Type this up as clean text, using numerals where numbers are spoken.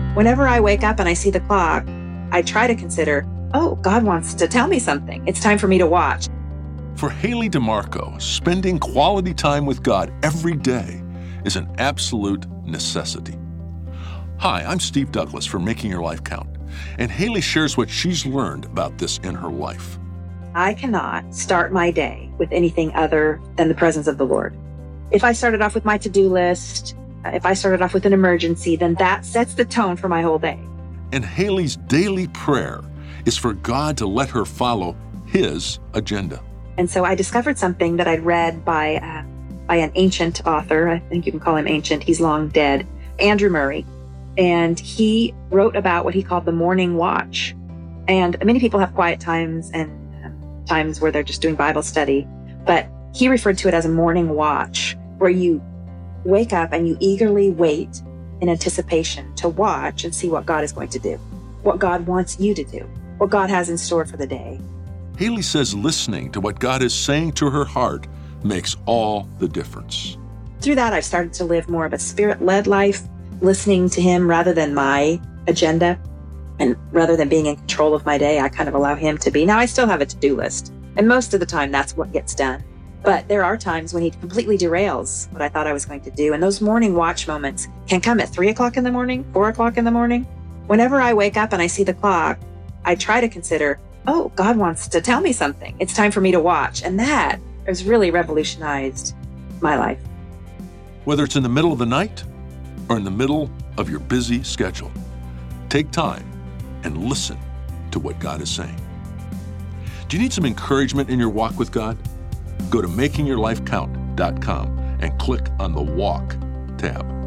Whenever I wake up and I see the clock, I try to consider, oh, God wants to tell me something. It's time for me to watch. For Haley DeMarco, spending quality time with God every day is an absolute necessity. Hi, I'm Steve Douglas from Making Your Life Count, and Haley shares what she's learned about this in her life. I cannot start my day with anything other than the presence of the Lord. If I started off with my to-do list, if I started off with an emergency, then that sets the tone for my whole day. And Haley's daily prayer is for God to let her follow His agenda. And so I discovered something that I'd read by an ancient author. I think you can call him ancient. He's long dead, Andrew Murray. And he wrote about what he called the morning watch. And many people have quiet times and times where they're just doing Bible study. But he referred to it as a morning watch, where you wake up and you eagerly wait in anticipation to watch and see what God is going to do, what God wants you to do, what God has in store for the day. Haley says listening to what God is saying to her heart makes all the difference. Through that, I've started to live more of a spirit-led life, listening to Him rather than my agenda. And rather than being in control of my day, I kind of allow Him to be. Now, I still have a to-do list, and most of the time that's what gets done. But there are times when He completely derails what I thought I was going to do. And those morning watch moments can come at 3 o'clock in the morning, 4 o'clock in the morning. Whenever I wake up and I see the clock, I try to consider, oh, God wants to tell me something. It's time for me to watch. And that has really revolutionized my life. Whether it's in the middle of the night or in the middle of your busy schedule, take time and listen to what God is saying. Do you need some encouragement in your walk with God? Go to makingyourlifecount.com and click on the Walk tab.